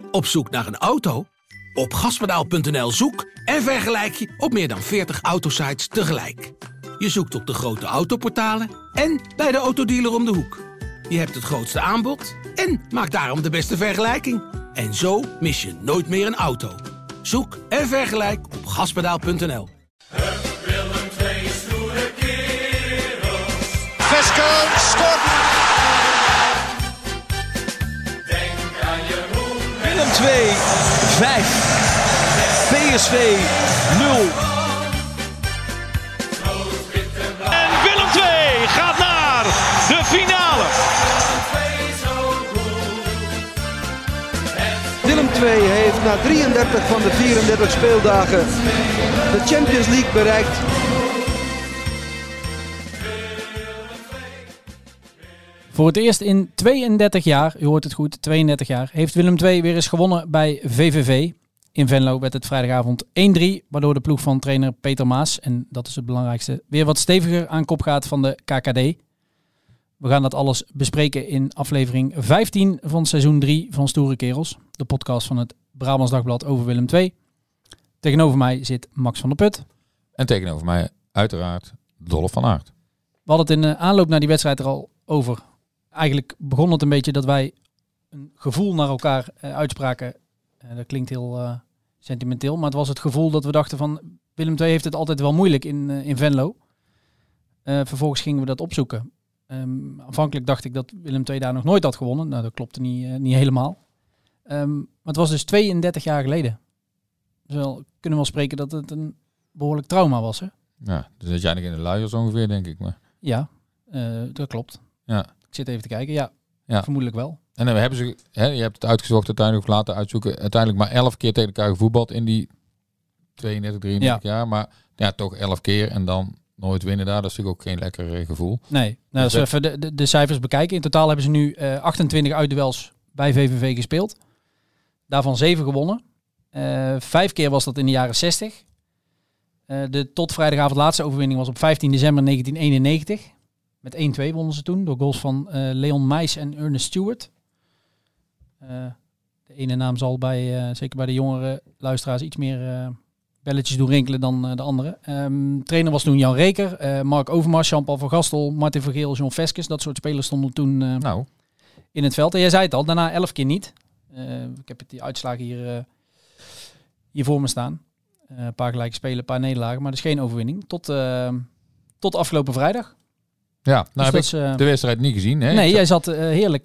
Op zoek naar een auto? Op gaspedaal.nl zoek en vergelijk je op meer dan 40 autosites tegelijk. Je zoekt op de grote autoportalen en bij de autodealer om de hoek. Je hebt het grootste aanbod en maakt daarom de beste vergelijking. En zo mis je nooit meer een auto. Zoek en vergelijk op gaspedaal.nl. Willem II stoere kerels. Vesco scoort. Denk aan Jeroen. Willem II 5. PSV 0. En Willem II gaat naar de finale. Willem II heeft na 33 van de 34 speeldagen de Champions League bereikt. Voor het eerst in 32 jaar, u hoort het goed, 32 jaar, heeft Willem II weer eens gewonnen bij VVV. In Venlo werd het vrijdagavond 1-3, waardoor de ploeg van trainer Peter Maas, en dat is het belangrijkste, weer wat steviger aan kop gaat van de KKD. We gaan dat alles bespreken in aflevering 15 van seizoen 3 van Stoere Kerels. De podcast van het Brabants Dagblad over Willem II. Tegenover mij zit Max van der Put. En tegenover mij uiteraard Dolf van Aert. We hadden het in aanloop naar die wedstrijd er al over. Eigenlijk begon het een beetje dat wij een gevoel naar elkaar uitspraken. Dat klinkt heel sentimenteel, maar het was het gevoel dat we dachten van Willem II heeft het altijd wel moeilijk in Venlo. Vervolgens gingen we dat opzoeken. Aanvankelijk dacht ik dat Willem II daar nog nooit had gewonnen. Nou, dat klopte niet helemaal. Maar het was dus 32 jaar geleden. Dus we kunnen wel spreken dat het een behoorlijk trauma was. Hè? Ja, dus zit jij nog in de luiers ongeveer, denk ik. Maar. Ja, dat klopt. Ja. Ik zit even te kijken. Ja, vermoedelijk wel. En dan hebben ze, je hebt het uitgezocht, uiteindelijk of laten uitzoeken, uiteindelijk maar 11 keer tegen elkaar gevoetbald in die 32, 33 jaar. Maar ja, toch 11 keer en dan nooit winnen daar. Dat is natuurlijk ook geen lekker gevoel. Nee, nou, als we even de cijfers bekijken. In totaal hebben ze nu 28 uitduels bij VVV gespeeld. Daarvan 7 gewonnen. 5 keer was dat in de jaren 60. De tot vrijdagavond laatste overwinning was op 15 december 1991. Met 1-2 wonnen ze toen door goals van Leon Meijs en Ernest Stewart. De ene naam zal zeker bij de jongere luisteraars iets meer belletjes doen rinkelen dan de andere. Trainer was toen Jan Reker, Mark Overmars, Jean-Paul van Gastel, Martin Vergeel, John Veskes. Dat soort spelers stonden toen in het veld. En jij zei het al, daarna 11 keer niet. Ik heb die uitslagen hier voor me staan. Een paar gelijke spelen, een paar nederlagen, maar dus geen overwinning. Tot afgelopen vrijdag. Ja, nou dus heb ik de wedstrijd niet gezien. Hè? Nee, jij zat heerlijk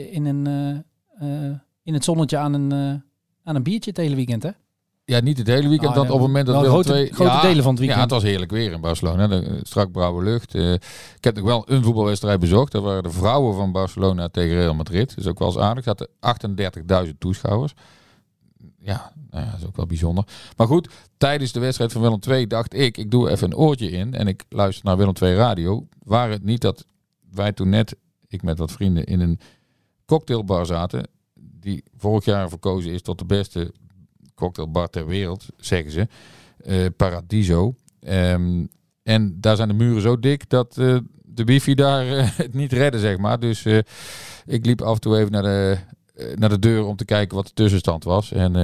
in het zonnetje aan een biertje het hele weekend, hè? Ja, niet het hele weekend. Op het moment dat Willem II... Grote delen van het weekend. Ja, het was heerlijk weer in Barcelona. Strak blauwe lucht. Ik heb nog wel een voetbalwedstrijd bezocht. Dat waren de vrouwen van Barcelona tegen Real Madrid. Dat is ook wel eens aardig. Er zaten 38.000 toeschouwers. Ja, nou ja, dat is ook wel bijzonder. Maar goed, tijdens de wedstrijd van Willem II dacht ik doe even een oortje in en ik luister naar Willem II radio. Waar het niet dat wij toen net, ik met wat vrienden, in een cocktailbar zaten, die vorig jaar verkozen is tot de beste cocktailbar ter wereld, zeggen ze. Paradiso. En daar zijn de muren zo dik dat de wifi daar het niet redden, zeg maar. Dus ik liep af en toe even naar de deur om te kijken wat de tussenstand was. En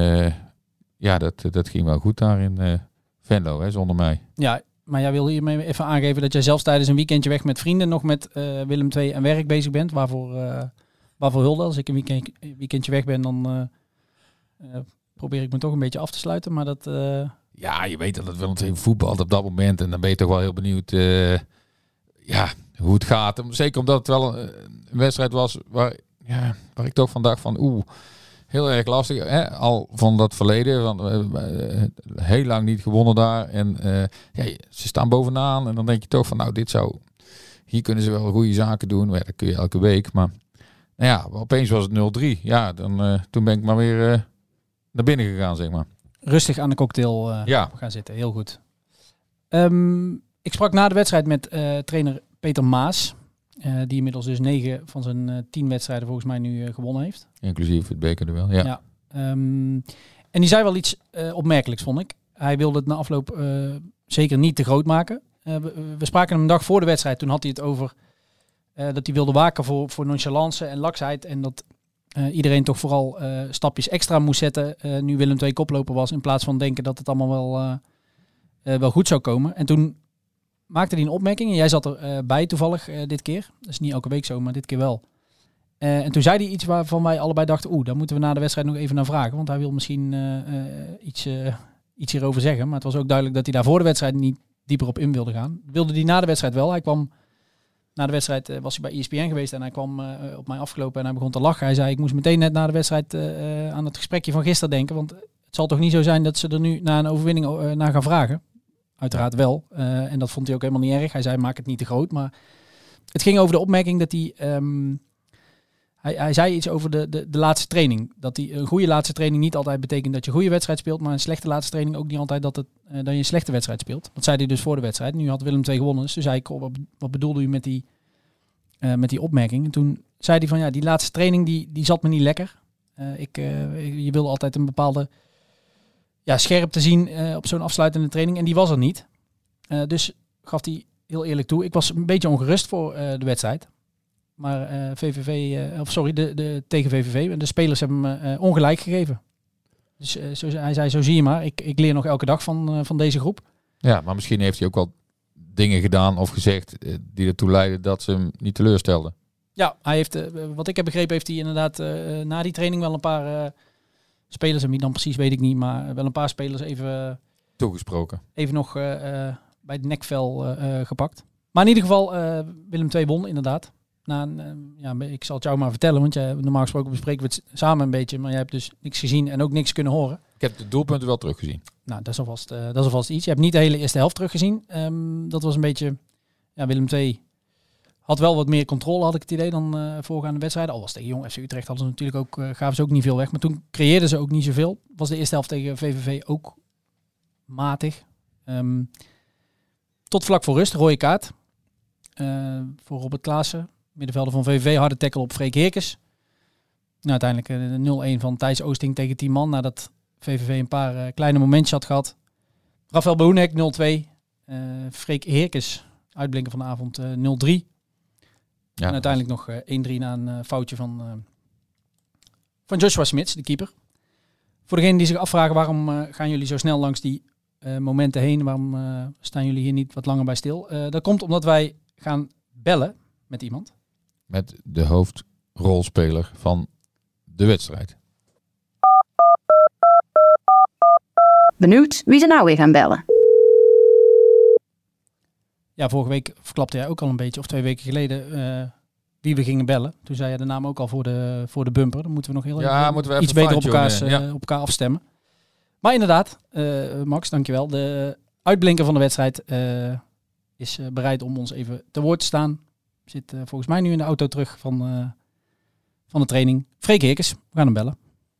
dat ging wel goed daar in Venlo, hè, zonder mij. Ja, maar jij wil hiermee even aangeven dat jij zelfs tijdens een weekendje weg met vrienden nog met Willem II en werk bezig bent. Waarvoor hulde. Als ik een weekendje weg ben, dan probeer ik me toch een beetje af te sluiten. Maar dat... Ja, je weet dat het Willem II voetbalt op dat moment. En dan ben je toch wel heel benieuwd hoe het gaat. Zeker omdat het wel een wedstrijd was waar ik toch van dacht van heel erg lastig. Hè? Al van dat verleden. Heel lang niet gewonnen daar. En ze staan bovenaan. En dan denk je toch van hier kunnen ze wel goede zaken doen. Maar dat kun je elke week. Maar opeens was het 0-3. Ja, toen ben ik maar weer naar binnen gegaan, zeg maar. Rustig aan de cocktail gaan zitten. Heel goed. Ik sprak na de wedstrijd met trainer Peter Maas. Die inmiddels dus 9 van zijn 10 wedstrijden volgens mij nu gewonnen heeft. Inclusief het bekerduel, ja. En die zei wel iets opmerkelijks, vond ik. Hij wilde het na afloop zeker niet te groot maken. We spraken hem een dag voor de wedstrijd. Toen had hij het over dat hij wilde waken voor nonchalance en laksheid. En dat iedereen toch vooral stapjes extra moest zetten nu Willem II koploper was. In plaats van denken dat het allemaal wel goed zou komen. En toen maakte hij een opmerking. En jij zat er bij toevallig dit keer. Dat is niet elke week zo, maar dit keer wel. En toen zei hij iets waarvan wij allebei dachten... daar moeten we na de wedstrijd nog even naar vragen. Want hij wil misschien iets hierover zeggen. Maar het was ook duidelijk dat hij daar voor de wedstrijd niet dieper op in wilde gaan. Wilde hij na de wedstrijd wel. Hij kwam... Na de wedstrijd was hij bij ESPN geweest en hij kwam op mij afgelopen en hij begon te lachen. Hij zei, ik moest meteen net na de wedstrijd aan het gesprekje van gisteren denken. Want het zal toch niet zo zijn dat ze er nu na een overwinning naar gaan vragen? Uiteraard wel. En dat vond hij ook helemaal niet erg. Hij zei, maak het niet te groot. Maar het ging over de opmerking dat hij... Hij zei iets over de laatste training. Dat een goede laatste training niet altijd betekent dat je een goede wedstrijd speelt. Maar een slechte laatste training ook niet altijd dat je een slechte wedstrijd speelt. Dat zei hij dus voor de wedstrijd. Nu had Willem II gewonnen. Dus toen zei ik, wat bedoelde u met die opmerking? En toen zei hij van, die laatste training die zat me niet lekker. Je wilde altijd een bepaalde scherpte zien op zo'n afsluitende training. En die was er niet. Dus gaf hij heel eerlijk toe. Ik was een beetje ongerust voor de wedstrijd. Maar tegen VVV. De spelers hebben me ongelijk gegeven. Dus hij zei, zo zie je maar. Ik leer nog elke dag van deze groep. Ja, maar misschien heeft hij ook wel dingen gedaan of gezegd die ertoe leiden dat ze hem niet teleurstelden. Ja, hij heeft, wat ik heb begrepen, heeft hij inderdaad na die training wel een paar spelers, en wie dan precies weet ik niet, maar wel een paar spelers even toegesproken. Even nog bij het nekvel gepakt. Maar in ieder geval, Willem II won inderdaad. Ik zal het jou maar vertellen, want normaal gesproken bespreken we het samen een beetje, maar jij hebt dus niks gezien en ook niks kunnen horen. Ik heb de doelpunten wel teruggezien. Nou, dat is alvast iets. Je hebt niet de hele eerste helft teruggezien. Dat was een beetje... Willem II had wel wat meer controle, had ik het idee, dan voorgaande wedstrijden. Al was tegen Jong FC Utrecht hadden ze natuurlijk ook, gaven ze ook niet veel weg. Maar toen creëerden ze ook niet zoveel. Was de eerste helft tegen VVV ook matig. Tot vlak voor rust, rode kaart. Voor Robert Klaassen. Middenvelder van VVV, harde tackle op Freek Heerkens. Nou, uiteindelijk de 0-1 van Thijs Oosting tegen 10 man. Nadat VVV een paar kleine momentjes had gehad. Rafael Boenek 0-2. Freek Heerkens, uitblinker van de avond 0-3. Ja, en uiteindelijk nog 1-3 na een foutje van Joshua Smits, de keeper. Voor degenen die zich afvragen waarom gaan jullie zo snel langs die momenten heen. Waarom staan jullie hier niet wat langer bij stil? Dat komt omdat wij gaan bellen met iemand. Met de hoofdrolspeler van de wedstrijd. Benieuwd wie ze nou weer gaan bellen. Ja, vorige week verklapte jij ook al een beetje, of 2 weken geleden, wie we gingen bellen. Toen zei je de naam ook al voor de bumper. Dan moeten we nog heel even iets beter op elkaar afstemmen. Maar inderdaad, Max, dankjewel. De uitblinker van de wedstrijd is bereid om ons even te woord te staan. Zit volgens mij nu in de auto terug van de training. Freek Heerkens, we gaan hem bellen.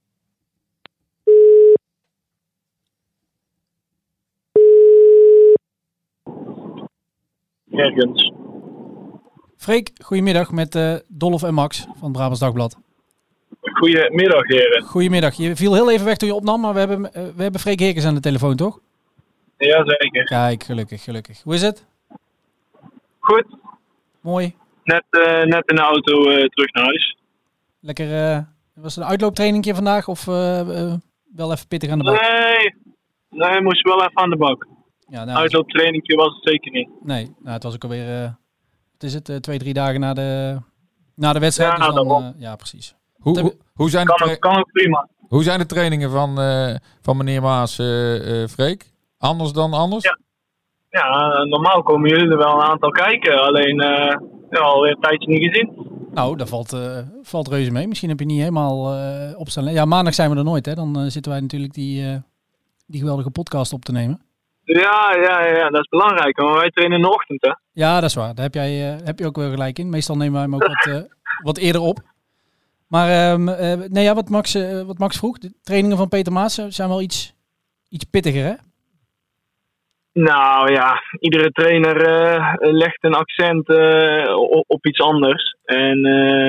Heerkens. Freek, goedemiddag met Dolf en Max van Brabants Dagblad. Goedemiddag, heren. Goedemiddag. Je viel heel even weg toen je opnam, maar we hebben Freek Heerkens aan de telefoon, toch? Jazeker. Kijk, gelukkig. Hoe is het? Goed. Mooi. Net in de auto terug naar huis. Lekker, was het een uitlooptrainingje vandaag of wel even pittig aan de bak? Nee, moest wel even aan de bak. Ja, nou, uitlooptrainingje was het zeker niet. Nee, nou, het was ook alweer, wat is het, 2-3 dagen na de wedstrijd. Ja, dus dan, ja, precies. Hoe zijn kan ook prima. Hoe zijn de trainingen van meneer Maas, Freek? Anders dan anders? Ja, normaal komen jullie er wel een aantal kijken. Alleen alweer een tijdje niet gezien. Nou, dat valt reuze mee. Misschien heb je niet helemaal opstaan. Ja, maandag zijn we er nooit, hè. Dan zitten wij natuurlijk die geweldige podcast op te nemen. Ja, dat is belangrijk. Maar wij trainen in de ochtend, hè. Ja, dat is waar. Daar heb je ook wel gelijk in. Meestal nemen wij hem ook wat eerder op. Maar wat Max vroeg, de trainingen van Peter Maas zijn wel iets pittiger, hè? Nou ja, iedere trainer legt een accent op iets anders. En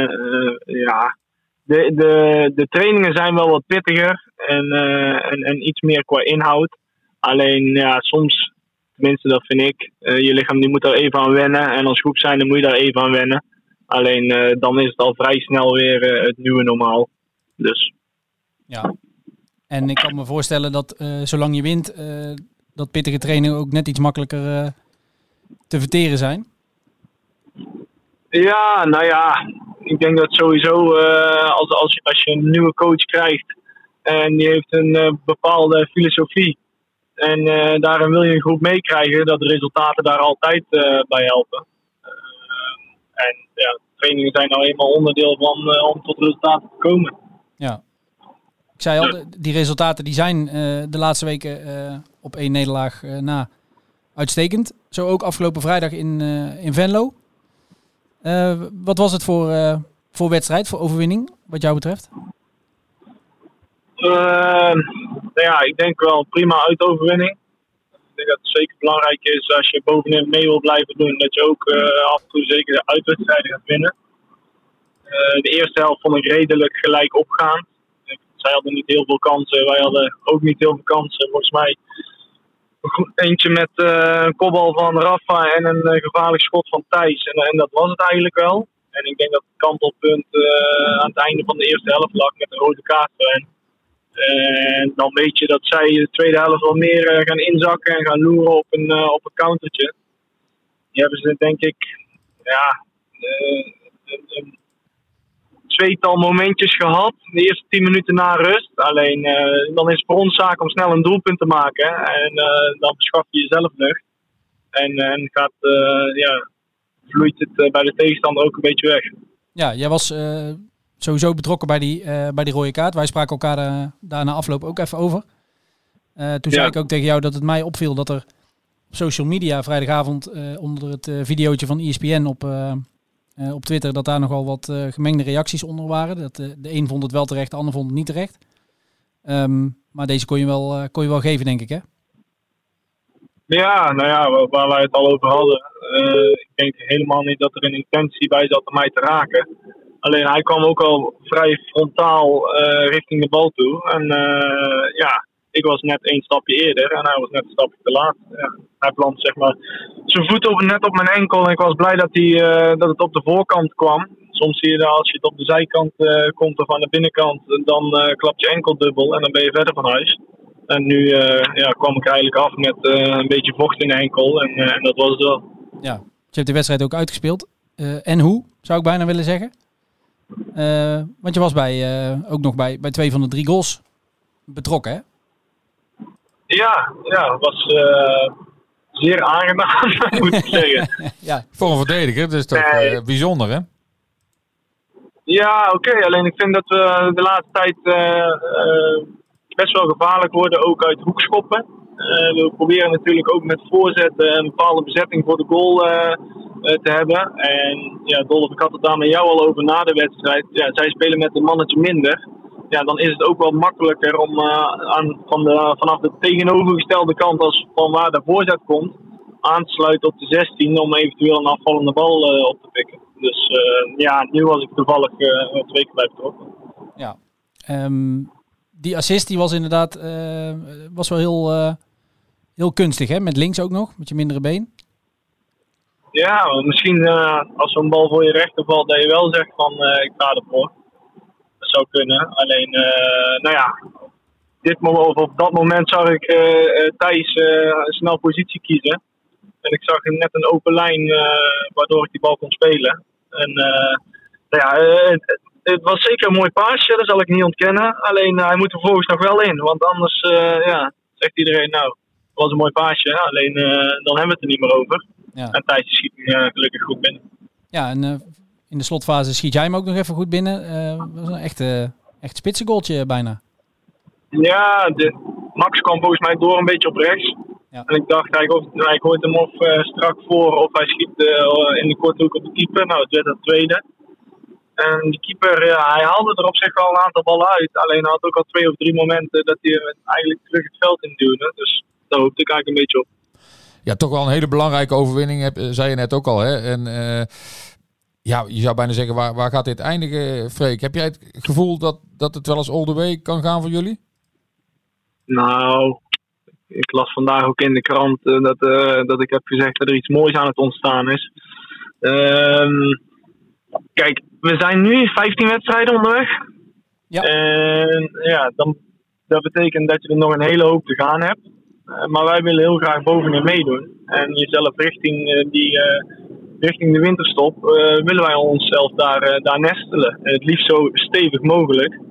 de trainingen zijn wel wat pittiger en iets meer qua inhoud. Alleen ja, soms, tenminste dat vind ik, je lichaam die moet daar even aan wennen. En als groep zijn, dan moet je daar even aan wennen. Alleen dan is het al vrij snel weer het nieuwe normaal. Dus Ja. En ik kan me voorstellen dat zolang je wint, dat pittige trainingen ook net iets makkelijker te verteren zijn. ja, nou ja, ik denk dat sowieso als je een nieuwe coach krijgt en die heeft een bepaalde filosofie en daarin wil je een groep meekrijgen, dat de resultaten daar altijd bij helpen. En ja, trainingen zijn nou eenmaal onderdeel van om tot resultaten te komen. Ja. Ik zei al, die resultaten die zijn de laatste weken op 1 nederlaag na uitstekend. Zo ook afgelopen vrijdag in Venlo. Wat was het voor wedstrijd, voor overwinning, wat jou betreft? Nou ja, ik denk wel een prima uitoverwinning. Ik denk dat het zeker belangrijk is als je bovenin mee wil blijven doen, dat je ook af en toe zeker de uitwedstrijden gaat winnen. De eerste helft vond ik redelijk gelijk opgaan. Zij hadden niet heel veel kansen, wij hadden ook niet heel veel kansen. Volgens mij eentje met een kopbal van Rafa en een gevaarlijk schot van Thijs. En dat was het eigenlijk wel. En ik denk dat het kantelpunt aan het einde van de eerste helft lag met een rode kaart voor hen. En dan weet je dat zij de tweede helft wel meer gaan inzakken en gaan loeren op een countertje. Die hebben ze denk ik een tweetal momentjes gehad. De eerste 10 minuten na rust. Alleen dan is het voor ons zaak om snel een doelpunt te maken. En dan verschaf je jezelf lucht. En vloeit het bij de tegenstander ook een beetje weg. Ja, jij was sowieso betrokken bij die rode kaart. Wij spraken elkaar daar na afloop ook even over. Toen zei ik ook tegen jou dat het mij opviel dat er op social media vrijdagavond onder het videootje van ESPN op Twitter, dat daar nogal wat gemengde reacties onder waren. Dat de een vond het wel terecht, de ander vond het niet terecht. Maar deze kon je wel geven, denk ik, hè? Ja, nou ja, waar wij het al over hadden. Ik denk helemaal niet dat er een intentie bij zat om mij te raken. Alleen hij kwam ook al vrij frontaal richting de bal toe. En ik was net 1 stapje eerder en hij was net een stapje te laat. Ja, hij plant zeg maar zijn voet net op mijn enkel en ik was blij dat het op de voorkant kwam. Soms zie je dat als je het op de zijkant komt of aan de binnenkant, dan klapt je enkel dubbel en dan ben je verder van huis. En nu kwam ik eigenlijk af met een beetje vocht in de enkel en dat was het wel. Ja, je hebt de wedstrijd ook uitgespeeld. En hoe, zou ik bijna willen zeggen. Want je was ook nog bij 2 van de 3 goals betrokken, hè? Ja, het was zeer aangenaam, moet ik zeggen. Ja. Voor een verdediger, dat is toch bijzonder, hè? Ja, oké. Alleen ik vind dat we de laatste tijd best wel gevaarlijk worden, ook uit hoekschoppen. We proberen natuurlijk ook met voorzetten een bepaalde bezetting voor de goal te hebben. En ja, Dolf, ik had het daar met jou al over na de wedstrijd. Ja, zij spelen met een mannetje minder. Ja, dan is het ook wel makkelijker om vanaf de tegenovergestelde kant als van waar de voorzet komt, aan te sluiten op de 16 om eventueel een afvallende bal op te pikken. Dus nu was ik toevallig 2 keer bij betrokken. Ja, die assist die was inderdaad was wel heel kunstig, hè? Met links ook nog, met je mindere been. Ja, misschien als zo'n bal voor je rechter valt, dat je wel zegt van ik ga ervoor. Dat zou kunnen. Alleen, op dat moment zag ik Thijs snel positie kiezen. En ik zag net een open lijn waardoor ik die bal kon spelen. En het was zeker een mooi paasje, dat zal ik niet ontkennen. Alleen hij moet er vervolgens nog wel in. Want anders zegt iedereen, nou, het was een mooi paasje. Alleen dan hebben we het er niet meer over. Ja. En Thijs schiet gelukkig goed binnen. Ja, en in de slotfase schiet jij hem ook nog even goed binnen. Dat was een echt spitsengoaltje bijna. Ja, Max kwam volgens mij door een beetje op rechts. Ja. En ik dacht, hij gooit hem of strak voor of hij schiet in de korte hoek op de keeper. Nou, het werd het tweede. En die keeper, hij haalde er op zich wel een aantal ballen uit. Alleen hij had ook al 2 of 3 momenten dat hij eigenlijk terug het veld in duwde. Dus daar hoopte ik eigenlijk een beetje op. Ja, toch wel een hele belangrijke overwinning, zei je net ook al, hè? En je zou bijna zeggen, waar gaat dit eindigen, Freek? Heb jij het gevoel dat het wel eens all the way kan gaan voor jullie? Nou, ik las vandaag ook in de krant dat ik heb gezegd dat er iets moois aan het ontstaan is. Kijk, we zijn nu 15 wedstrijden onderweg. Ja. En ja, dat betekent dat je er nog een hele hoop te gaan hebt. Maar wij willen heel graag bovenin meedoen. En jezelf richting de winterstop willen wij onszelf daar nestelen. Het liefst zo stevig mogelijk.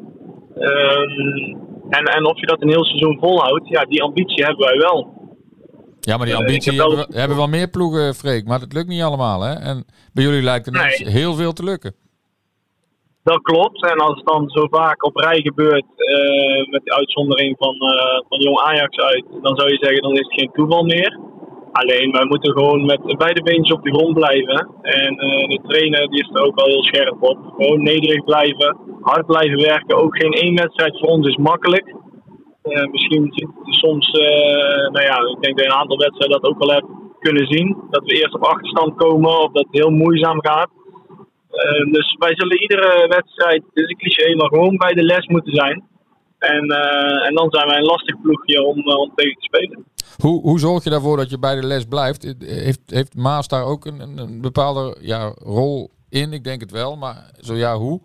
En of je dat een heel seizoen volhoudt, ja, die ambitie hebben wij wel. Ja, maar die ambitie hebben wel meer ploegen, Freek. Maar het lukt niet allemaal, hè? En bij jullie lijkt het ineens heel veel te lukken. Dat klopt. En als het dan zo vaak op rij gebeurt, met de uitzondering van Jong Ajax uit, dan zou je zeggen, dan is het geen toeval meer. Alleen, wij moeten gewoon met beide beentjes op de grond blijven. En de trainer die is er ook al heel scherp op. Gewoon nederig blijven, hard blijven werken. Ook geen één wedstrijd voor ons is makkelijk. Misschien soms, ik denk dat je een aantal wedstrijden dat ook wel hebt kunnen zien. Dat we eerst op achterstand komen of dat het heel moeizaam gaat. Dus wij zullen iedere wedstrijd, het is een cliché, maar gewoon bij de les moeten zijn. En dan zijn wij een lastig ploegje om tegen te spelen. Hoe zorg je ervoor dat je bij de les blijft? Heeft Maas daar ook een bepaalde rol in? Ik denk het wel, maar zo ja, hoe?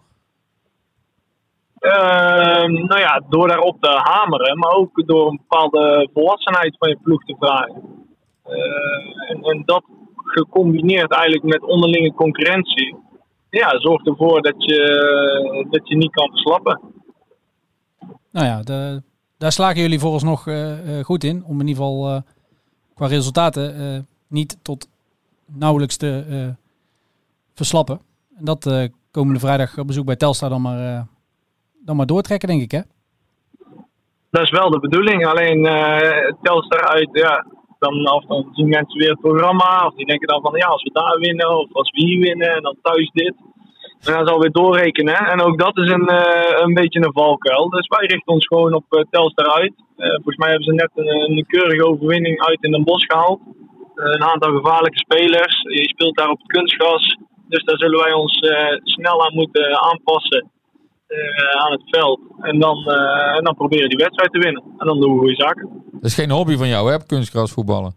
Door daarop te hameren, maar ook door een bepaalde volwassenheid van je ploeg te vragen. En dat gecombineerd eigenlijk met onderlinge concurrentie, ja, zorgt ervoor dat je niet kan verslappen. Nou ja, daar slagen jullie vooralsnog goed in. Om in ieder geval qua resultaten niet tot nauwelijks te verslappen. En dat komende vrijdag op bezoek bij Telstar dan maar doortrekken, denk ik, hè? Dat is wel de bedoeling. Alleen Telstar uit, ja, dan zien mensen weer het programma. Of die denken dan van, ja, als we daar winnen of als we hier winnen en dan thuis dit. En dan zal weer doorrekenen. En ook dat is een beetje een valkuil. Dus wij richten ons gewoon op Telstar uit. Volgens mij hebben ze net een keurige overwinning uit in Den Bosch gehaald. Een aantal gevaarlijke spelers. Je speelt daar op het kunstgras. Dus daar zullen wij ons snel aan moeten aanpassen aan het veld. En dan proberen die wedstrijd te winnen. En dan doen we goede zaken. Dat is geen hobby van jou, hè? Kunstgras voetballen.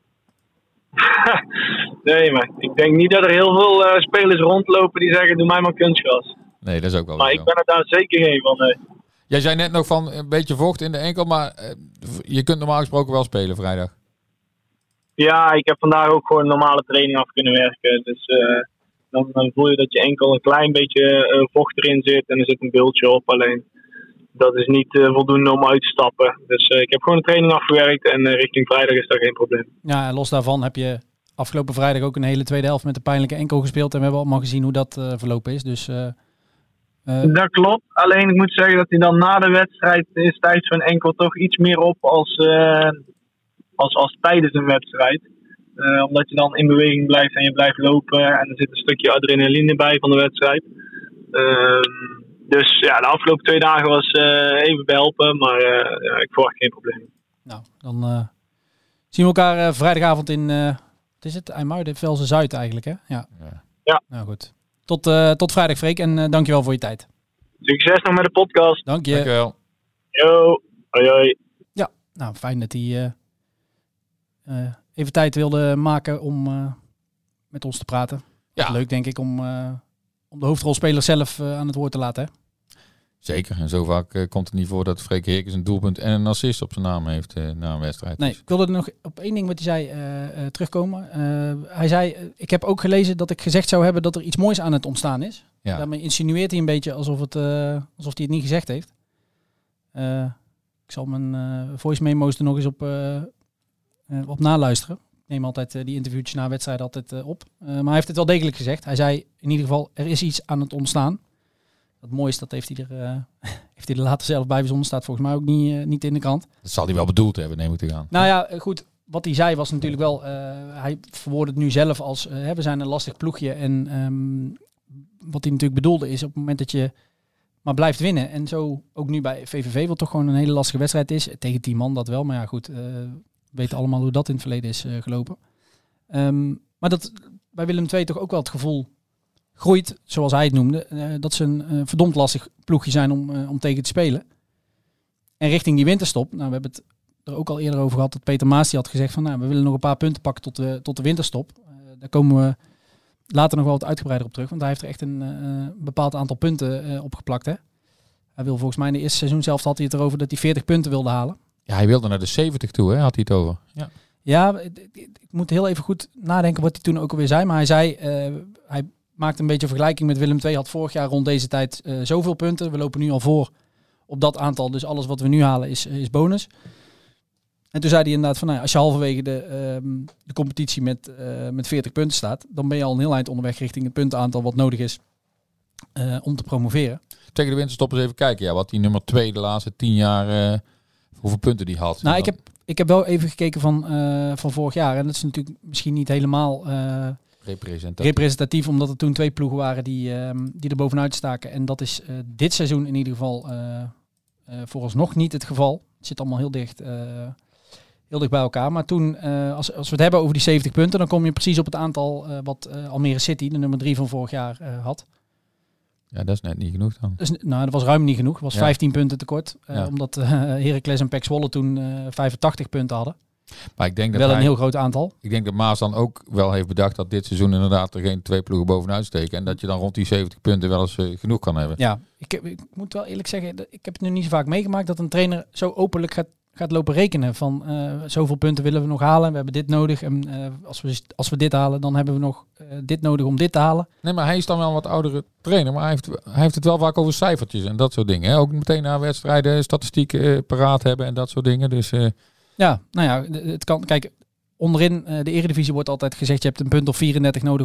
Nee, maar ik denk niet dat er heel veel spelers rondlopen die zeggen, doe mij maar kunstgras. Nee, dat is ook wel. Maar ik ben er daar zeker geen van, nee. Jij zei net nog van een beetje vocht in de enkel, maar je kunt normaal gesproken wel spelen vrijdag. Ja, ik heb vandaag ook gewoon een normale training af kunnen werken. Dus dan voel je dat je enkel een klein beetje vocht erin zit en er zit een bultje op. Alleen dat is niet voldoende om uit te stappen. Dus ik heb gewoon een training afgewerkt en richting vrijdag is daar geen probleem. Ja, en los daarvan heb je afgelopen vrijdag ook een hele tweede helft met een pijnlijke enkel gespeeld. En we hebben allemaal gezien hoe dat verlopen is. Dus, dat klopt. Alleen ik moet zeggen dat hij dan na de wedstrijd stijgt zo'n enkel toch iets meer op als tijdens een wedstrijd. Omdat je dan in beweging blijft en je blijft lopen. En er zit een stukje adrenaline bij van de wedstrijd. Dus ja, de afgelopen 2 dagen was even behelpen. Maar ik verwacht geen probleem. Nou, dan zien we elkaar vrijdagavond in... wat is het? IJmuiden, Velzen-Zuid eigenlijk, hè? Ja. Nou goed. Tot vrijdag, Freek. En dankjewel voor je tijd. Succes nog met de podcast. Dank je. Dankjewel. Yo. Hoi hoi. Ja, nou fijn dat hij even tijd wilde maken om met ons te praten. Ja. Leuk denk ik om de hoofdrolspeler zelf aan het woord te laten. Hè? Zeker. En zo vaak komt het niet voor dat Freek Heerkens een doelpunt en een assist op zijn naam heeft na een wedstrijd. Nee, ik wilde er nog op één ding wat hij zei terugkomen. Hij zei, ik heb ook gelezen dat ik gezegd zou hebben dat er iets moois aan het ontstaan is. Ja. Daarmee insinueert hij een beetje alsof hij het niet gezegd heeft. Ik zal mijn voice memo's er nog eens op naluisteren. Ik neem altijd die interviewtjes na wedstrijden altijd op. Maar hij heeft het wel degelijk gezegd. Hij zei in ieder geval, er is iets aan het ontstaan. Dat mooie is, dat heeft hij er later zelf bij verzonnen. Staat volgens mij ook niet in de krant. Dat zal hij wel bedoeld hebben, neem ik te gaan. Nou ja, goed. Wat hij zei was natuurlijk wel... hij verwoordde het nu zelf als... we zijn een lastig ploegje. En wat hij natuurlijk bedoelde is... op het moment dat je maar blijft winnen... en zo ook nu bij VVV... wat toch gewoon een hele lastige wedstrijd is... tegen 10 man dat wel. Maar ja, goed. We weten allemaal hoe dat in het verleden is gelopen. Maar dat bij Willem II toch ook wel het gevoel... groeit, zoals hij het noemde... dat ze een verdomd lastig ploegje zijn om tegen te spelen. En richting die winterstop... Nou, we hebben het er ook al eerder over gehad... dat Peter Maas die had gezegd van... nou, we willen nog een paar punten pakken tot de winterstop. Daar komen we later nog wel wat uitgebreider op terug. Want hij heeft er echt een bepaald aantal punten opgeplakt. Hè? Hij wil volgens mij in de eerste seizoen zelf had hij het erover dat hij 40 punten wilde halen. Ja, hij wilde naar de 70 toe, hè? Had hij het over. Ja. Ja, ik moet heel even goed nadenken wat hij toen ook alweer zei. Maar hij zei, hij maakte een beetje een vergelijking met Willem II. Had vorig jaar rond deze tijd zoveel punten. We lopen nu al voor op dat aantal. Dus alles wat we nu halen is bonus. En toen zei hij inderdaad van, nou ja, als je halverwege de competitie met 40 punten staat, dan ben je al een heel eind onderweg richting het puntenaantal wat nodig is om te promoveren. Tegen de winterstop eens even kijken. Ja, wat die nummer 2 de laatste 10 jaar, hoeveel punten die had. Nou, ik heb wel even gekeken van vorig jaar. En dat is natuurlijk misschien niet helemaal representatief, omdat er toen 2 ploegen waren die er bovenuit staken. En dat is dit seizoen in ieder geval vooralsnog niet het geval. Het zit allemaal heel dicht bij elkaar. Maar toen, als we het hebben over die 70 punten, dan kom je precies op het aantal wat Almere City, de nummer 3 van vorig jaar, had. Ja, dat is net niet genoeg dan. Dus, dat was ruim niet genoeg. Het was 15 punten tekort. Ja. Omdat Heracles en PEC Zwolle toen 85 punten hadden. Maar ik denk dat wel een heel groot aantal. Ik denk dat Maas dan ook wel heeft bedacht dat dit seizoen inderdaad er geen 2 ploegen bovenuit steken. En dat je dan rond die 70 punten wel eens genoeg kan hebben. Ja, ik moet wel eerlijk zeggen, ik heb het nu niet zo vaak meegemaakt dat een trainer zo openlijk gaat lopen rekenen van zoveel punten willen we nog halen. We hebben dit nodig. En als we dit halen, dan hebben we nog dit nodig om dit te halen. Nee, maar hij is dan wel een wat oudere trainer. Maar hij heeft het wel vaak over cijfertjes en dat soort dingen. Hè? Ook meteen na wedstrijden statistieken paraat hebben en dat soort dingen. Dus... Ja, nou ja, het kan. Kijk, onderin de Eredivisie wordt altijd gezegd, je hebt een punt of 34 nodig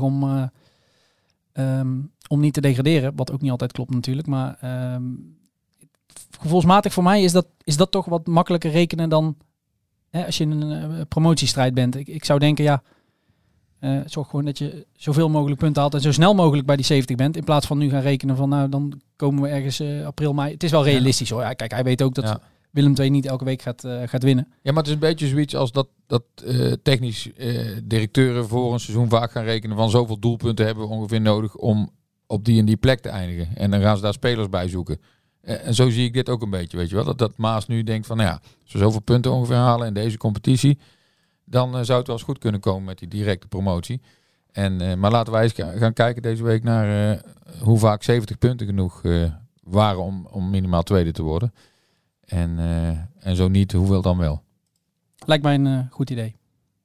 om niet te degraderen. Wat ook niet altijd klopt natuurlijk. Maar gevoelsmatig voor mij is dat toch wat makkelijker rekenen dan als je in een promotiestrijd bent. Ik zou denken, ja, zorg gewoon dat je zoveel mogelijk punten haalt en zo snel mogelijk bij die 70 bent. In plaats van nu gaan rekenen van, nou, dan komen we ergens april, mei. Het is wel realistisch hoor. Ja, kijk, hij weet ook dat... Ja. Willem II niet elke week gaat winnen. Ja, maar het is een beetje zoiets als dat technisch directeuren voor een seizoen vaak gaan rekenen van zoveel doelpunten hebben we ongeveer nodig om op die en die plek te eindigen. En dan gaan ze daar spelers bij zoeken. En zo zie ik dit ook een beetje, weet je wel. Dat Maas nu denkt van, nou ja, als we zoveel punten ongeveer halen in deze competitie, dan zou het wel eens goed kunnen komen met die directe promotie. Maar laten wij eens gaan kijken deze week naar hoe vaak 70 punten genoeg waren om minimaal tweede te worden. En zo niet, hoeveel dan wel? Lijkt mij een goed idee.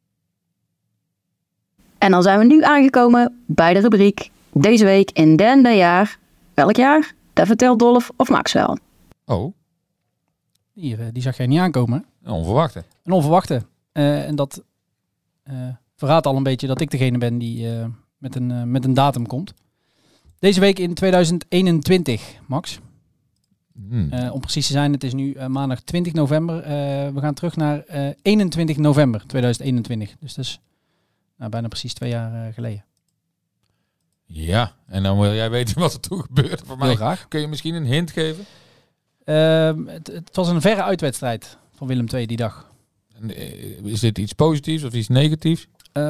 En dan zijn we nu aangekomen bij de rubriek deze week in derde jaar. Welk jaar? Dat vertelt Dolf of Max wel. Oh. Die zag jij niet aankomen. Een onverwachte. Een onverwachte. En dat verraadt al een beetje dat ik degene ben die met een datum komt. Deze week in 2021, Max. Om precies te zijn, het is nu maandag 20 november. We gaan terug naar 21 november 2021. Dus dat is bijna precies 2 jaar geleden. Ja, en dan wil jij weten wat er toen gebeurde. Voor mij. Heel graag. Kun je misschien een hint geven? Het was een verre uitwedstrijd van Willem II die dag. Is dit iets positiefs of iets negatiefs?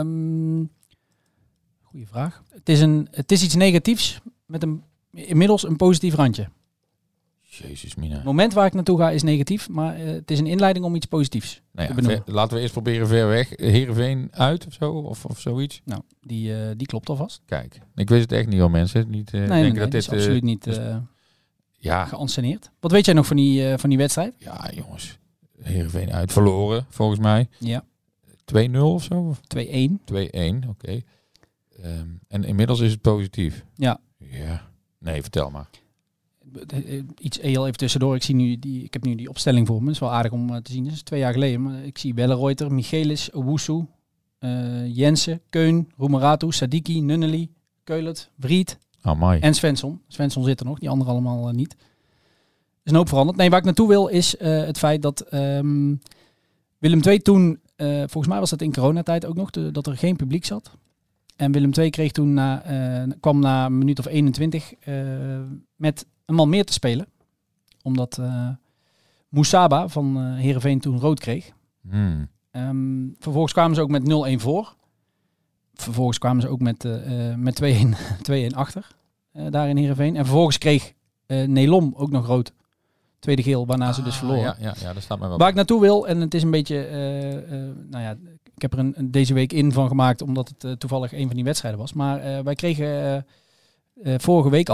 Goeie vraag. Het is iets negatiefs met inmiddels een positief randje. Jezus mina. Het moment waar ik naartoe ga is negatief, maar het is een inleiding om iets positiefs te benoemen. Laten we eerst proberen ver weg. Heerenveen uit of zo, of zoiets. Nou, die klopt alvast. Kijk, ik wist het echt niet al mensen. Niet, nee, dat is absoluut niet geanceneerd. Wat weet jij nog van die wedstrijd? Ja, jongens. Heerenveen uit. Verloren, volgens mij. Ja. 2-0 of zo? 2-1. 2-1, oké. En inmiddels is het positief. Ja. Ja. Nee, vertel maar. Iets heel even tussendoor. Ik heb nu die opstelling voor me. Het is wel aardig om te zien. Dat is 2 jaar geleden. Maar ik zie Wellenreuter, Michelis, Owusu, Jensen, Keun, Roemeratu, Sadiki, Nunnely, Keulert, Vriet en Svensson. Svensson zit er nog, die anderen allemaal niet. Er is een hoop veranderd. Nee, waar ik naartoe wil is het feit dat Willem II toen, volgens mij was dat in coronatijd ook nog, dat er geen publiek zat. En Willem II kreeg toen kwam na een minuut of 21 met een man meer te spelen. Omdat Moussaba van Heerenveen toen rood kreeg. Vervolgens kwamen ze ook met 0-1 voor. Vervolgens kwamen ze ook met 2-1 achter. Daar in Heerenveen. En vervolgens kreeg Nelom ook nog rood. Tweede geel, waarna ze dus verloren. Ja, dat staat mij wel. Waar ik naartoe wil, en het is een beetje... ik heb er deze week in van gemaakt, omdat het toevallig een van die wedstrijden was. Maar wij kregen vorige week al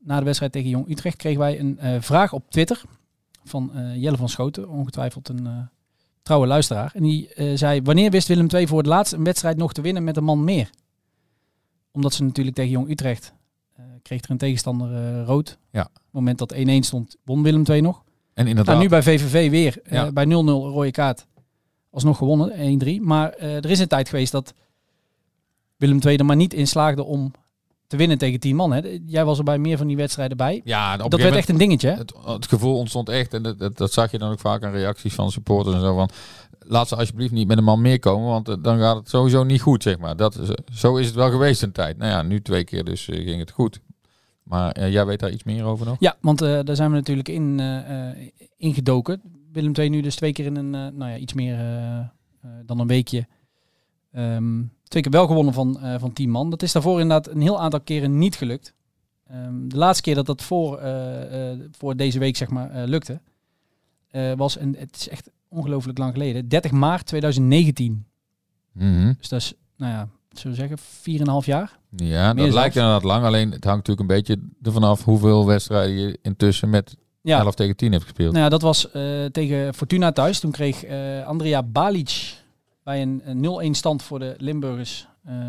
na de wedstrijd tegen Jong Utrecht kregen wij een vraag op Twitter van Jelle van Schoten, ongetwijfeld een trouwe luisteraar. En die zei, wanneer wist Willem II voor het laatst een wedstrijd nog te winnen met een man meer? Omdat ze natuurlijk tegen Jong Utrecht kreeg er een tegenstander rood. Ja. Op het moment dat 1-1 stond, won Willem II nog. En inderdaad. Nu bij VVV weer, Ja. bij 0-0 rode kaart, alsnog gewonnen, 1-3. Maar er is een tijd geweest dat Willem II er maar niet in slaagde om te winnen tegen 10 man. Hè? Jij was er bij meer van die wedstrijden bij. Ja, Dat werd echt een dingetje. Hè? Het gevoel ontstond echt, en dat zag je dan ook vaak aan reacties van supporters en zo van, laat ze alsjeblieft niet met een man meer komen, want dan gaat het sowieso niet goed, zeg maar. Zo is het wel geweest een tijd. Nou ja, nu 2 keer dus ging het goed. Maar jij weet daar iets meer over nog? Ja, want daar zijn we natuurlijk ingedoken. Willem II nu dus 2 keer in een, iets meer dan een weekje. 2 keer wel gewonnen van 10 man. Dat is daarvoor inderdaad een heel aantal keren niet gelukt. De laatste keer dat voor deze week zeg maar lukte, was, en het is echt ongelooflijk lang geleden, 30 maart 2019. Mhm. Dus dat is, zullen we zeggen, 4,5 jaar. Ja, Meer dat lijkt zelfs. inderdaad lang. Alleen het hangt natuurlijk een beetje ervan af hoeveel wedstrijden je intussen met 11 tegen 10 heeft gespeeld. Nou ja, dat was tegen Fortuna thuis. Toen kreeg Andrija Balic bij een 0-1 stand voor de Limburgers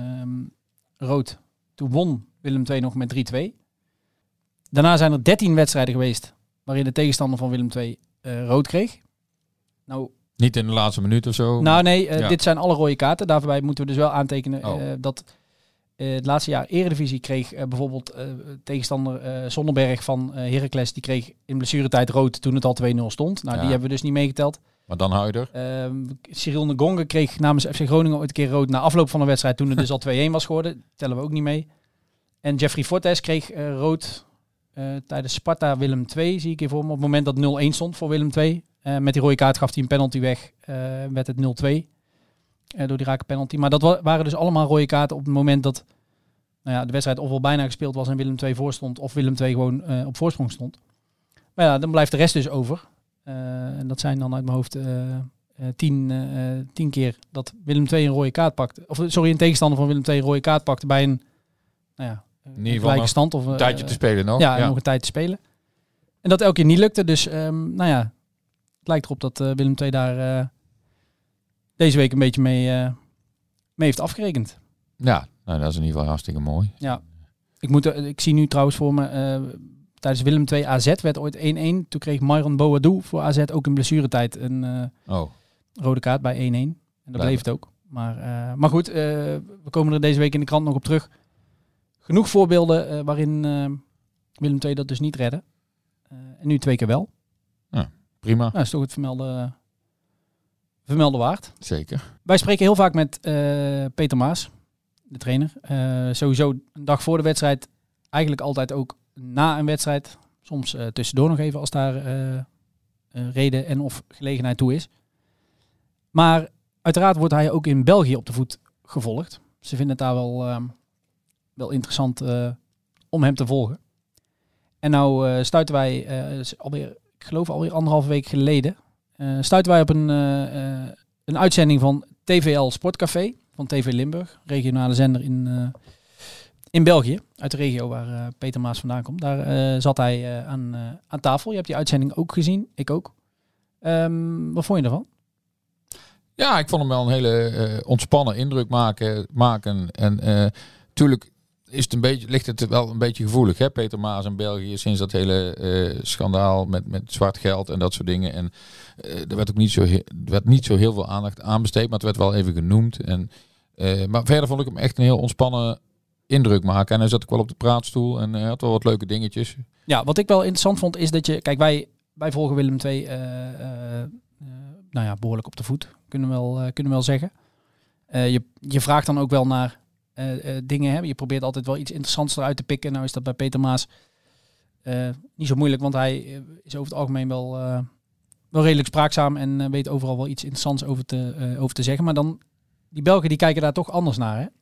rood. Toen won Willem II nog met 3-2. Daarna zijn er 13 wedstrijden geweest waarin de tegenstander van Willem II rood kreeg. Nou, Niet in de laatste minuut of zo? Nou nee, Ja. dit zijn alle rode kaarten. Daarbij moeten we dus wel aantekenen Oh. dat het laatste jaar Eredivisie kreeg bijvoorbeeld tegenstander Zonneberg van Heracles. Die kreeg in blessuretijd rood toen het al 2-0 stond. Nou, Ja. die hebben we dus niet meegeteld. Maar dan hou je er. Cyril Ngonge kreeg namens FC Groningen ooit een keer rood na afloop van de wedstrijd. Toen het dus al 2-1 was geworden. Tellen we ook niet mee. En Jeffrey Fortes kreeg rood tijdens Sparta Willem II, zie ik hier voor me. Op het moment dat 0-1 stond voor Willem II. Met die rode kaart gaf hij een penalty weg. Werd het 0-2. Door die rake penalty. Maar dat waren dus allemaal rode kaarten op het moment dat de wedstrijd ofwel bijna gespeeld was en Willem II voor stond. Of Willem II gewoon op voorsprong stond. Maar ja, dan blijft de rest dus over. En dat zijn dan uit mijn hoofd 10 keer dat Willem II een rode kaart pakte. Een tegenstander van Willem II een rode kaart pakte bij een In ieder geval gelijke nog stand. Of een tijdje te spelen nog. Ja, nog een tijd te spelen. En dat elke keer niet lukte. Dus het lijkt erop dat Willem II daar deze week een beetje mee heeft afgerekend. Ja, nou, dat is in ieder geval hartstikke mooi. Ja. Ik zie nu trouwens voor me, tijdens Willem II AZ werd ooit 1-1. Toen kreeg Myron Boadou voor AZ ook in blessuretijd een rode kaart bij 1-1. En dat bleef het ook. Maar goed, we komen er deze week in de krant nog op terug. Genoeg voorbeelden waarin Willem II dat dus niet redde. En nu 2 keer wel. Ja, prima. Nou, is toch het vermelden waard. Zeker. Wij spreken heel vaak met Peter Maas, de trainer. Sowieso een dag voor de wedstrijd. Eigenlijk altijd ook na een wedstrijd. Soms tussendoor nog even als daar reden en of gelegenheid toe is. Maar uiteraard wordt hij ook in België op de voet gevolgd. Ze vinden het daar wel interessant om hem te volgen. En nou stuiten wij ik geloof alweer 1,5 week geleden, stuiten wij op een uitzending van TVL Sportcafé van TV Limburg, regionale zender in België, uit de regio waar Peter Maas vandaan komt. Daar zat hij aan tafel. Je hebt die uitzending ook gezien, ik ook. Wat vond je ervan? Ja, ik vond hem wel een hele ontspannen indruk maken. En natuurlijk ligt het wel een beetje gevoelig, hè? Peter Maas in België, sinds dat hele schandaal met zwart geld en dat soort dingen. En er werd ook niet zo heel veel aandacht aan besteed, maar het werd wel even genoemd. Maar verder vond ik hem echt een heel ontspannen indruk maken. En hij zat ook wel op de praatstoel en hij had wel wat leuke dingetjes. Ja, wat ik wel interessant vond is dat kijk, wij volgen Willem II behoorlijk op de voet, kunnen we wel zeggen. Je vraagt dan ook wel naar dingen. Hè? Je probeert altijd wel iets interessants eruit te pikken. Nou is dat bij Peter Maas niet zo moeilijk, want hij is over het algemeen wel redelijk spraakzaam en weet overal wel iets interessants over te zeggen. Maar dan, die Belgen die kijken daar toch anders naar. Hè?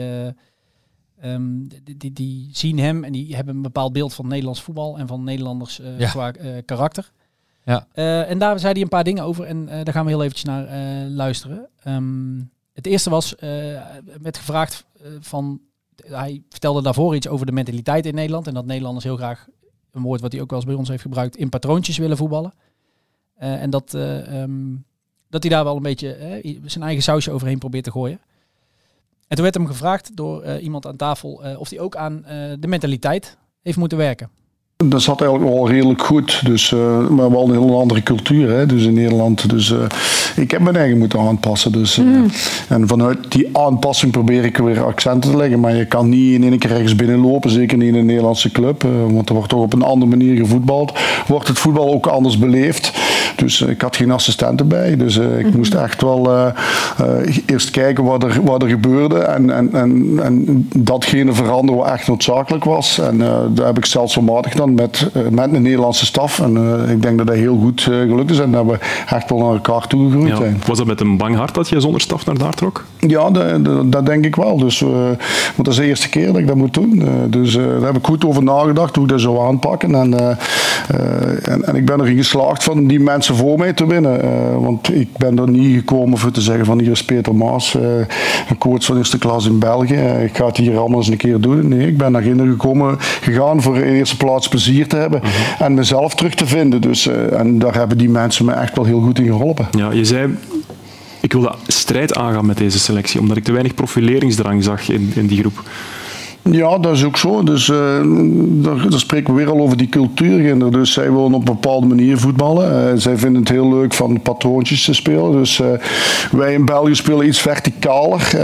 Die zien hem en die hebben een bepaald beeld van Nederlands voetbal en van Nederlanders qua karakter. Ja. En daar zei hij een paar dingen over en daar gaan we heel eventjes naar luisteren. Het eerste was, werd gevraagd van hij vertelde daarvoor iets over de mentaliteit in Nederland. En dat Nederlanders heel graag, een woord wat hij ook wel eens bij ons heeft gebruikt, in patroontjes willen voetballen. En dat hij daar wel een beetje zijn eigen sausje overheen probeert te gooien. En toen werd hem gevraagd door iemand aan tafel of hij ook aan de mentaliteit heeft moeten werken. Dat zat eigenlijk wel redelijk goed, dus, maar wel een heel andere cultuur, hè, dus in Nederland. Dus ik heb mijn eigen moeten aanpassen. Dus, en vanuit die aanpassing probeer ik weer accenten te leggen. Maar je kan niet in één keer ergens binnenlopen, zeker niet in een Nederlandse club. Want er wordt toch op een andere manier gevoetbald. Wordt het voetbal ook anders beleefd. Dus ik had geen assistenten bij. Dus ik moest echt wel eerst kijken wat er gebeurde. En datgene veranderen wat echt noodzakelijk was. En daar heb ik stelselmatig dan met een Nederlandse staf. En ik denk dat dat heel goed gelukt is. En dat we echt wel naar elkaar toegegroeid zijn. Was dat met een bang hart dat je zonder staf naar daar trok? Ja, dat denk ik wel. Dus, want dat is de eerste keer dat ik dat moet doen. Dus daar heb ik goed over nagedacht hoe ik dat zou aanpakken. En ik ben erin geslaagd van die mensen voor mij te winnen. Want ik ben er niet gekomen voor te zeggen van hier is Peter Maas, een coach van eerste klas in België. Ik ga het hier allemaal eens een keer doen. Nee, ik ben daarin gegaan voor in eerste plaats plezier te hebben en mezelf terug te vinden. Dus, en daar hebben die mensen me echt wel heel goed in geholpen. Ja, je zei, ik wilde strijd aangaan met deze selectie, omdat ik te weinig profileringsdrang zag in die groep. Ja, dat is ook zo. Dus daar spreken we weer al over die cultuur. Dus zij willen op een bepaalde manier voetballen. Zij vinden het heel leuk van patroontjes te spelen. Dus wij in België spelen iets verticaler.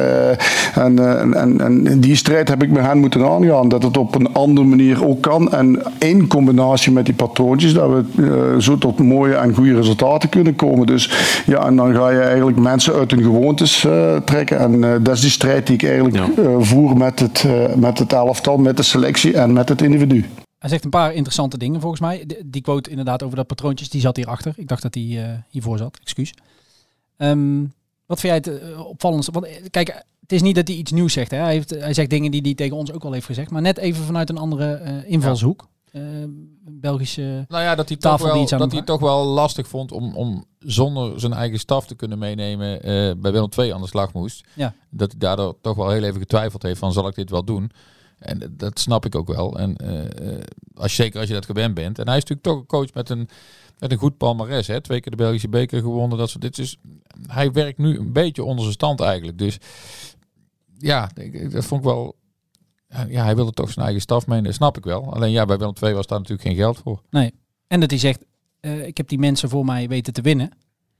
En die strijd heb ik met hen moeten aangaan. Dat het op een andere manier ook kan. En in combinatie met die patroontjes, dat we zo tot mooie en goede resultaten kunnen komen. Dus ja, en dan ga je eigenlijk mensen uit hun gewoontes trekken. En dat is die strijd die ik eigenlijk voer met het elftal, met de selectie en met het individu. Hij zegt een paar interessante dingen volgens mij. Die quote inderdaad over dat patroontjes, die zat hierachter. Ik dacht dat hij hiervoor zat, excuus. Wat vind jij het opvallendste? Want kijk, het is niet dat hij iets nieuws zegt. Hè? Hij zegt dingen die hij tegen ons ook al heeft gezegd. Maar net even vanuit een andere invalshoek. Belgische dat hij tafel die iets aan dat hij toch wel lastig vond om zonder zijn eigen staf te kunnen meenemen bij Willem II aan de slag moest. Ja. Dat hij daardoor toch wel heel even getwijfeld heeft van zal ik dit wel doen? En dat snap ik ook wel. En zeker als je dat gewend bent. En hij is natuurlijk toch een coach met een goed palmares. 2 keer de Belgische beker gewonnen. Hij werkt nu een beetje onder zijn stand eigenlijk. Dus ja, dat vond ik wel. Ja, hij wilde toch zijn eigen staf meenemen. Snap ik wel. Alleen ja, bij Willem II was daar natuurlijk geen geld voor. Nee. En dat hij zegt, ik heb die mensen voor mij weten te winnen.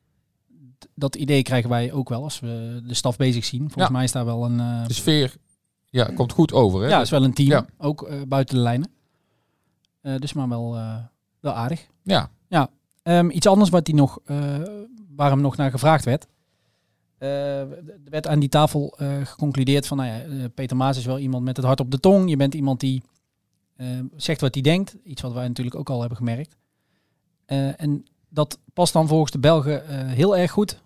Dat idee krijgen wij ook wel als we de staf bezig zien. Volgens mij is daar wel een... De sfeer komt goed over. Hè? Ja, het is wel een team. Ja. Ook buiten de lijnen. Dus maar wel aardig. Ja. Iets anders wat hij nog, waar hem nog naar gevraagd werd. Er werd aan die tafel geconcludeerd van, Peter Maas is wel iemand met het hart op de tong. Je bent iemand die zegt wat hij denkt. Iets wat wij natuurlijk ook al hebben gemerkt. En dat past dan volgens de Belgen heel erg goed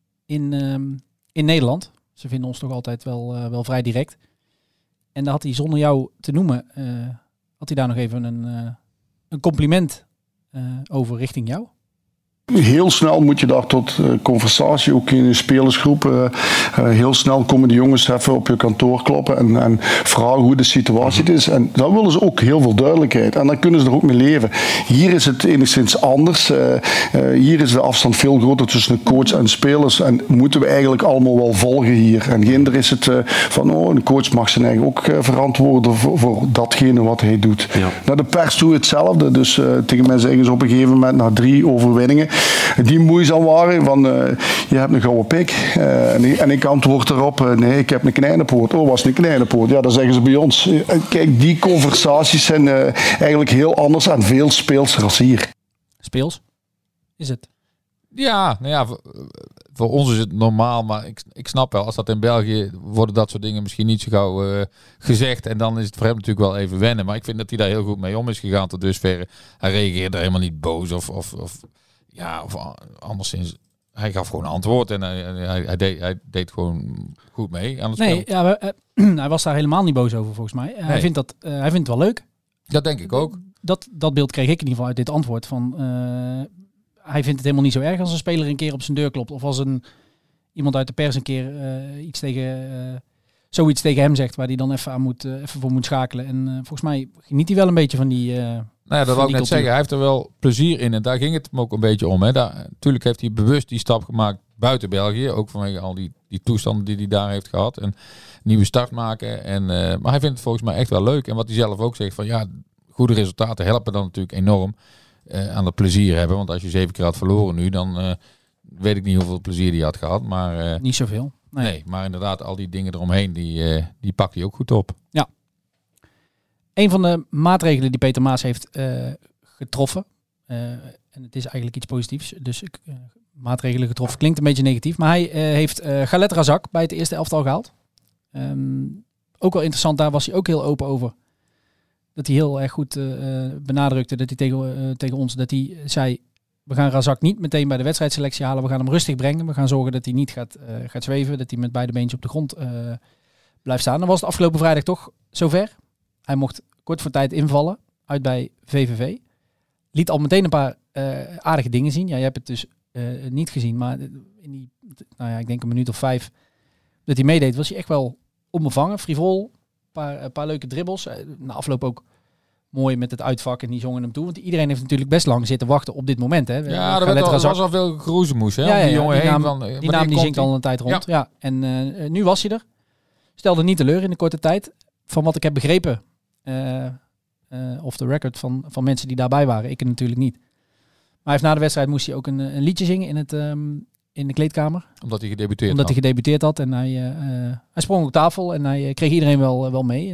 in Nederland. Ze vinden ons toch altijd wel vrij direct. En daar had hij zonder jou te noemen, had hij daar nog even een compliment over richting jou. Heel snel moet je daar tot conversatie, ook in een spelersgroep. Heel snel komen de jongens even op je kantoor kloppen en vragen hoe de situatie is. En dan willen ze ook heel veel duidelijkheid. En dan kunnen ze er ook mee leven. Hier is het enigszins anders. Hier is de afstand veel groter tussen de coach en de spelers. En moeten we eigenlijk allemaal wel volgen hier. En ginder is het van, een coach mag zijn eigen ook verantwoorden voor datgene wat hij doet. Ja. Naar de pers toe hetzelfde. Dus tegen mij zeggen ze op een gegeven moment, na 3 overwinningen, die moeizaam waren, van je hebt een gouden pik. En ik antwoord erop, nee, ik heb een knijnepoot. Oh, was een knijnepoot? Ja, dat zeggen ze bij ons. Kijk, die conversaties zijn eigenlijk heel anders en veel speelser als hier. Speels? Is het? Ja, voor ons is het normaal, maar ik snap wel, als dat in België worden dat soort dingen misschien niet zo gauw gezegd. En dan is het voor hem natuurlijk wel even wennen. Maar ik vind dat hij daar heel goed mee om is gegaan tot dusver. Hij reageerde helemaal niet boos of anderszins. Hij gaf gewoon een antwoord en hij deed gewoon goed mee aan het spel. Hij was daar helemaal niet boos over volgens mij. Hij vindt het wel leuk. Dat denk ik ook. Dat beeld kreeg ik in ieder geval uit dit antwoord. Van, hij vindt het helemaal niet zo erg als een speler een keer op zijn deur klopt. Of als iemand uit de pers een keer iets tegen zoiets tegen hem zegt waar hij dan even voor moet schakelen. En volgens mij geniet hij wel een beetje van die... Nou ja, dat wou ik net zeggen. Hij heeft er wel plezier in. En daar ging het hem ook een beetje om. Hè. Natuurlijk heeft hij bewust die stap gemaakt buiten België. Ook vanwege al die toestanden die hij daar heeft gehad. En nieuwe start maken. Maar hij vindt het volgens mij echt wel leuk. En wat hij zelf ook zegt van ja, goede resultaten helpen dan natuurlijk enorm aan het plezier hebben. Want als je 7 keer had verloren nu, dan weet ik niet hoeveel plezier hij had gehad. Maar, niet zoveel. Nee, maar inderdaad al die dingen eromheen, die pakt hij ook goed op. Ja. Een van de maatregelen die Peter Maas heeft getroffen, en het is eigenlijk iets positiefs, dus maatregelen getroffen klinkt een beetje negatief, maar hij heeft Khaled Razak bij het eerste elftal gehaald. Ook wel interessant, daar was hij ook heel open over. Dat hij heel erg goed benadrukte, dat hij tegen ons, dat hij zei, we gaan Razak niet meteen bij de wedstrijdselectie halen, we gaan hem rustig brengen, we gaan zorgen dat hij niet gaat zweven, dat hij met beide beentjes op de grond blijft staan. Dan was het afgelopen vrijdag toch zover. Hij mocht kort voor tijd invallen, uit bij VVV. Liet al meteen een paar aardige dingen zien. Ja, je hebt het dus niet gezien, maar in die, ik denk een minuut of 5 dat hij meedeed, was hij echt wel onbevangen, frivol. Een paar leuke dribbels. Na afloop ook mooi met het uitvak en die zongen hem toe. Want iedereen heeft natuurlijk best lang zitten wachten op dit moment. Hè. Ja, er was al veel geroezemoes. Hè? Ja, die jongen die naam die zingt al een tijd rond. Ja. En nu was hij er. Stelde niet teleur in de korte tijd. Van wat ik heb begrepen, off the record van mensen die daarbij waren. Ik natuurlijk niet. Maar hij heeft na de wedstrijd moest hij ook een liedje zingen in de kleedkamer. Omdat hij gedebuteerd had. En hij sprong op tafel en hij kreeg iedereen wel mee.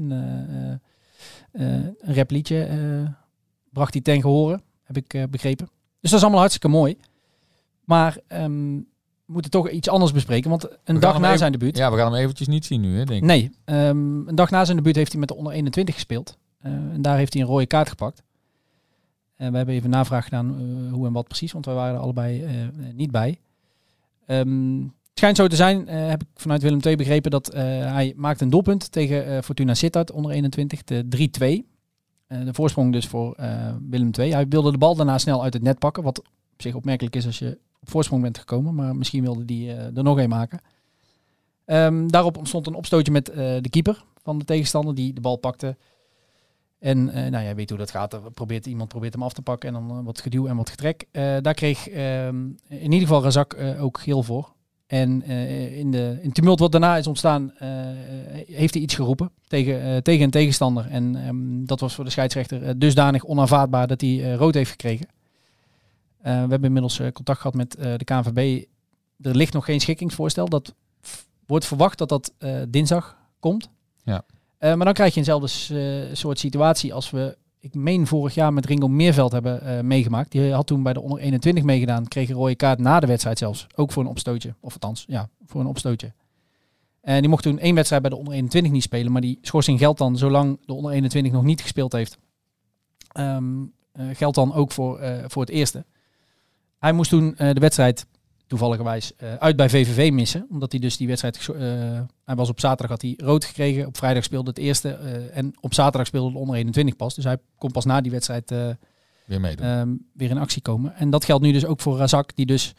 Een rapliedje bracht hij ten gehore, heb ik begrepen. Dus dat is allemaal hartstikke mooi. Maar we moeten toch iets anders bespreken. Want een dag na zijn debuut... Ja, we gaan hem eventjes niet zien nu, hè, denk ik. Nee, een dag na zijn debuut heeft hij met de onder 21 gespeeld. En daar heeft hij een rode kaart gepakt. We hebben even navraag gedaan hoe en wat precies, want wij waren er allebei niet bij. Het schijnt zo te zijn, heb ik vanuit Willem II begrepen, dat hij maakte een doelpunt tegen Fortuna Sittard onder 21, de 3-2. De voorsprong dus voor Willem II. Hij wilde de bal daarna snel uit het net pakken, wat op zich opmerkelijk is als je op voorsprong bent gekomen, maar misschien wilde hij er nog een maken. Daarop ontstond een opstootje met de keeper van de tegenstander, die de bal pakte. En jij weet hoe dat gaat. Iemand probeert hem af te pakken en dan wat geduw en wat getrek. Daar kreeg in ieder geval Razak ook geel voor. En in het tumult wat daarna is ontstaan, heeft hij iets geroepen tegen een tegenstander. En dat was voor de scheidsrechter dusdanig onaanvaardbaar dat hij rood heeft gekregen. We hebben inmiddels contact gehad met de KNVB. Er ligt nog geen schikkingsvoorstel. Dat wordt verwacht dat dinsdag komt. Ja. Maar dan krijg je eenzelfde soort situatie als we, ik meen vorig jaar met Ringo Meerveld hebben meegemaakt. Die had toen bij de onder 21 meegedaan, kreeg een rode kaart na de wedstrijd zelfs. Ook voor een opstootje. Of althans, ja, voor een opstootje. En die mocht toen 1 wedstrijd bij de onder 21 niet spelen. Maar die schorsing geldt dan zolang de onder 21 nog niet gespeeld heeft. Geldt dan ook voor het eerste. Hij moest toen de wedstrijd toevalligerwijs uit bij VVV missen. Omdat hij dus die wedstrijd... hij was op zaterdag, had hij rood gekregen. Op vrijdag speelde het eerste. En op zaterdag speelde de onder 21 pas. Dus hij kon pas na die wedstrijd weer meedoen. Weer in actie komen. En dat geldt nu dus ook voor Razak. Die dus,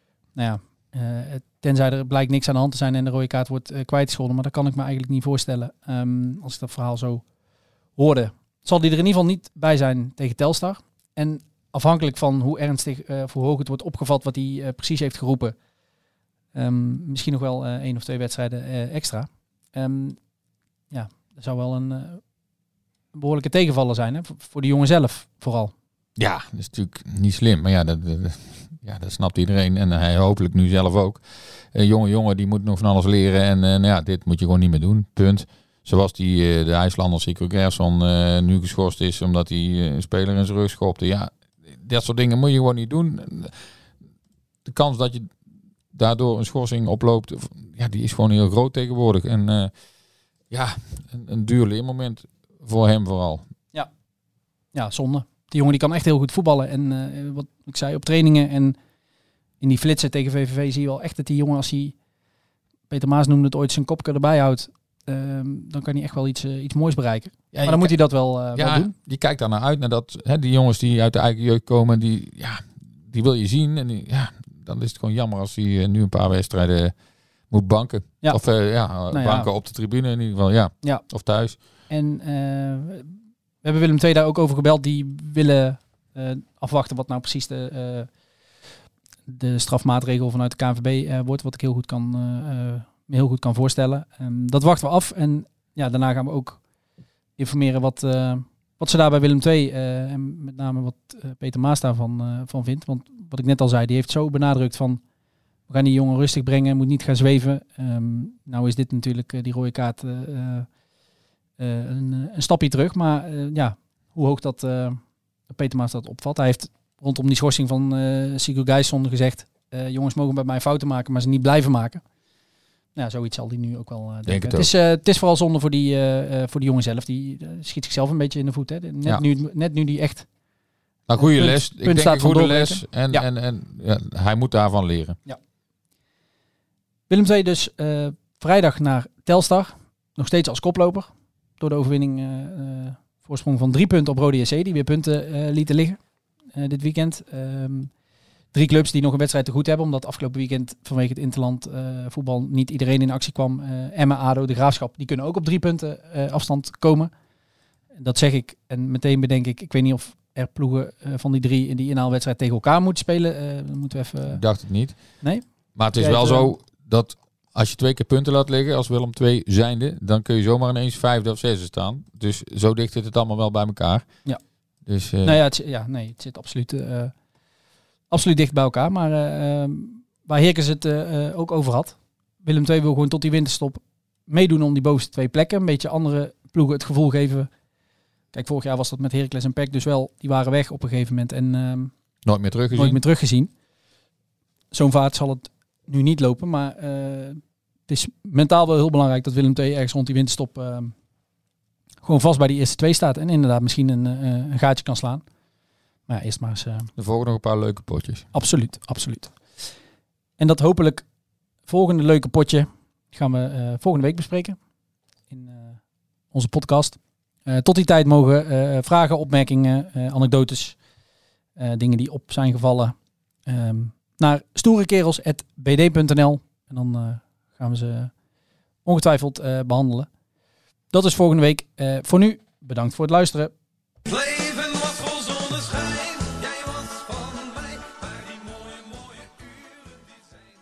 tenzij er blijkt niks aan de hand te zijn en de rode kaart wordt kwijtgescholden. Maar dat kan ik me eigenlijk niet voorstellen. Als ik dat verhaal zo hoorde. Zal die er in ieder geval niet bij zijn tegen Telstar. En afhankelijk van hoe ernstig, hoe hoog het wordt opgevat wat hij precies heeft geroepen. Misschien nog wel 1 of 2 wedstrijden extra. Dat zou wel een behoorlijke tegenvaller zijn, hè? Voor de jongen zelf vooral. Ja, dat is natuurlijk niet slim. Maar dat snapt iedereen. En hij hopelijk nu zelf ook. Jongen die moet nog van alles leren. En dit moet je gewoon niet meer doen. Punt. Zoals de IJslander Sigurd Gerson nu geschorst is omdat hij een speler in zijn rug schopte. Ja, dat soort dingen moet je gewoon niet doen. De kans dat je daardoor een schorsing oploopt, die is gewoon heel groot tegenwoordig. En een duur leermoment voor hem vooral. Ja, zonde. Die jongen die kan echt heel goed voetballen. En wat ik zei, op trainingen en in die flitsen tegen VVV zie je wel echt dat die jongen, als hij, Peter Maas noemde het ooit, zijn kopje erbij houdt, dan kan hij echt wel iets moois bereiken. Ja, maar dan moet hij dat wel doen. Je kijkt daar naar uit, naar dat, die jongens die uit de eigen jeugd komen, die wil je zien. En dan is het gewoon jammer als hij nu een paar wedstrijden Moet banken. Ja. Of banken op de tribune in ieder geval. Ja. Of thuis. En we hebben Willem II daar ook over gebeld. Die willen afwachten wat nou precies de strafmaatregel vanuit de KNVB wordt. Wat ik me heel goed kan voorstellen. Dat wachten we af. En daarna gaan we ook informeren wat ze daar bij Willem II en met name wat Peter Maas daarvan vindt. Want wat ik net al zei, die heeft zo benadrukt van we gaan die jongen rustig brengen, moet niet gaan zweven. Nou is dit natuurlijk die rode kaart een stapje terug. Maar hoe hoog dat Peter Maas dat opvat. Hij heeft rondom die schorsing van Sigurd Gijsson gezegd, jongens mogen bij mij fouten maken, maar ze niet blijven maken. Ja, zoiets zal hij nu ook wel denken. Het is vooral zonde voor die jongen zelf. Die schiet zichzelf een beetje in de voet. Hè. Net nu die echt... Nou, goede les. Ik denk een goede les. En hij moet daarvan leren. Ja. Willem II dus vrijdag naar Telstar. Nog steeds als koploper. Door de overwinning voorsprong van 3 punten op Rode JC. Die weer punten lieten liggen dit weekend. 3 clubs die nog een wedstrijd te goed hebben. Omdat afgelopen weekend vanwege het interland voetbal niet iedereen in actie kwam. Emma, ADO, de Graafschap. Die kunnen ook op 3 punten afstand komen. Dat zeg ik. En meteen bedenk ik weet niet of er ploegen van die 3 in die inhaalwedstrijd tegen elkaar moeten spelen. Dan moeten we even... Ik dacht het niet. Nee? Maar het is wel zo dat als je 2 keer punten laat liggen als Willem II zijnde, dan kun je zomaar ineens 5e of 6e staan. Dus zo dicht zit het allemaal wel bij elkaar. Ja. Dus, het zit absoluut dicht bij elkaar. Maar waar Herkens het ook over had. Willem II wil gewoon tot die winterstop meedoen om die bovenste 2 plekken. Een beetje andere ploegen het gevoel geven. Kijk, vorig jaar was dat met Heracles en PEC dus wel. Die waren weg op een gegeven moment. En nooit meer teruggezien. Zo'n vaart zal het nu niet lopen. Maar het is mentaal wel heel belangrijk dat Willem II ergens rond die winterstop gewoon vast bij die eerste 2 staat. En inderdaad misschien een gaatje kan slaan. Maar ja, eerst maar eens... Er volgen nog een paar leuke potjes. Absoluut. En dat hopelijk volgende leuke potje gaan we volgende week bespreken. In onze podcast. Tot die tijd mogen vragen, opmerkingen, anekdotes, dingen die op zijn gevallen naar stoerekerels@bd.nl. En dan gaan we ze ongetwijfeld behandelen. Dat is volgende week. Voor nu, bedankt voor het luisteren. Leven was vol zonneschijn, jij was van mij, maar die mooie uren die zijn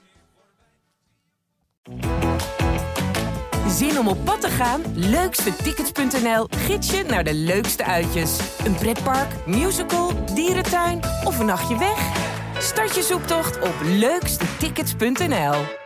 nu voorbij. Zin om op pad te gaan? Leukstetickets.nl gids je naar de leukste uitjes. Een pretpark, musical, dierentuin of een nachtje weg? Start je zoektocht op leukstetickets.nl.